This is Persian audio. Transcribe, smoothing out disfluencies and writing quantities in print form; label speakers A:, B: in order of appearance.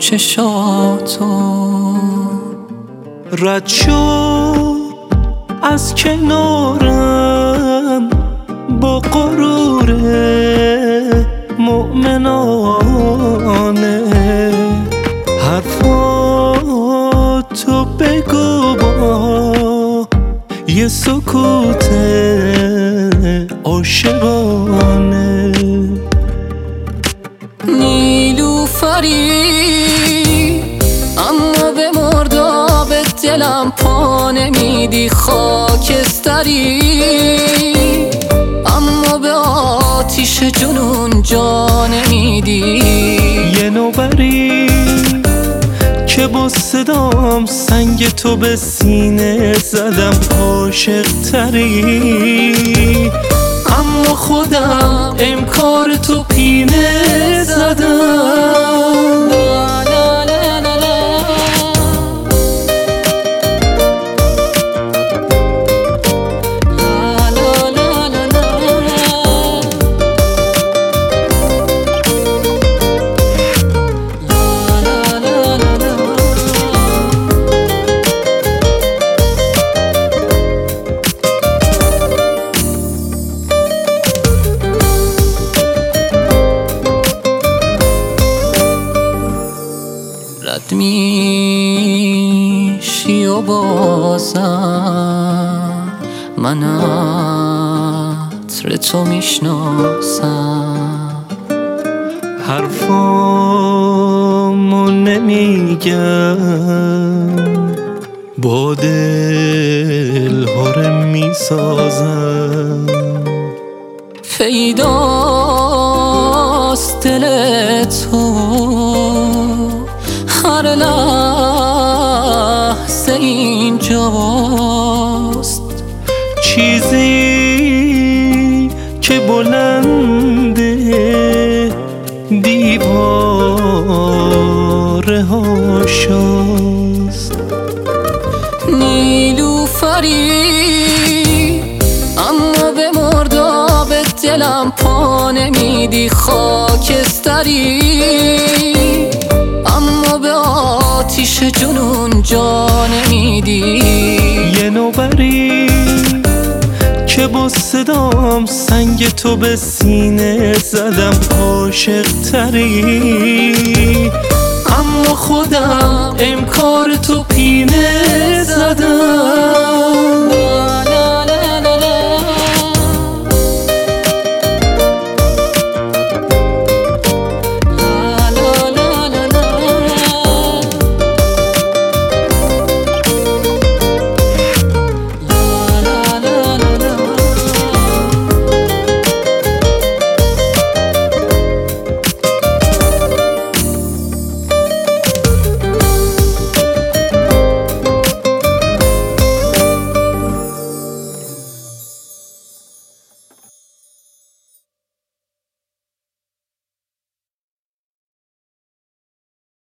A: چشاتو.
B: رد شو از کنارم با غرور مؤمنانه، حرفاتو بگو با یه سکوت عاشقانه.
A: نیلوفری اما به مرداب دلم پا نمیدی، خاکستری اما به آتیش جنون جا نمیدی.
B: یه نوبری که با صدام سنگ تو به سینه زدم، عاشق تری اما خودم انکار تو پینه زدم.
A: رد میشی و بازم من عطر تو میشناسم.
B: حرفامو نمیگم، با دل‌هاره میسازم.
A: پیداست دل تو هر لحظه اینجاست،
B: چیزی که بلنده دیواره هاشاست.
A: نیلوفری اما به مرداب دلم پا نمیدی، خاکستری اما به آتیش جنون جا نمیدی.
B: یه نوبری که با صدام سنگ تو به سینه زدم، عاشق تری اما خودم انکار تو پینه زدم.